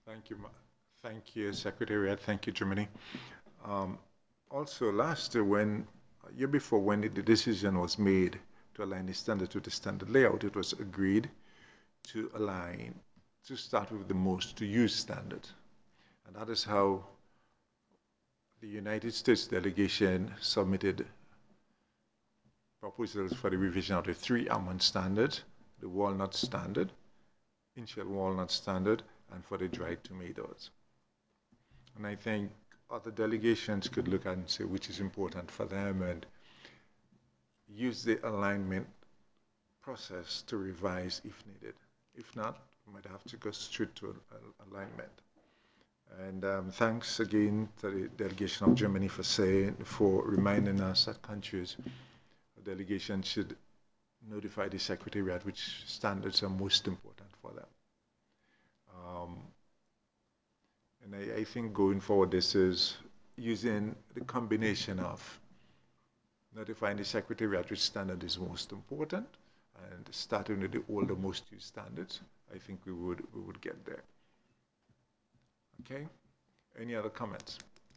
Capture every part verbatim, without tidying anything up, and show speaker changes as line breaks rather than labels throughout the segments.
Thank you. Ma- Thank you, Secretariat. Thank you, Germany. Um, also, last year, when a year before, when the decision was made to align the standard to the standard layout, it was agreed to align, to start with the most to use standard. And that is how the United States delegation submitted proposals for the revision of the three almond standard, the walnut standard, in-shell walnut standard, and for the dried tomatoes. And I think other delegations could look at and say which is important for them and use the alignment process to revise if needed. If not, we might have to go straight to alignment. And um, thanks again to the delegation of Germany for saying, for reminding us that countries, delegation should notify the Secretariat which standards are most important for them. Um, and I, I think going forward, this is using the combination of notifying the Secretariat which standard is most important and starting with the older most used standards. I think we would, we would get there. Okay? Any other comments?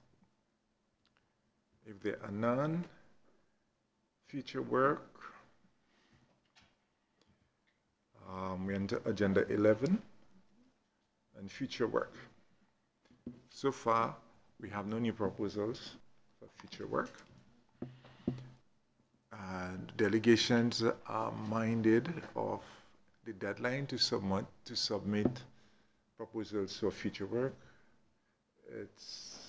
If there are none, future work. Um, we enter agenda eleven and future work. So far, we have no new proposals for future work. And delegations are minded of the deadline to submit, to submit proposals for future work. It's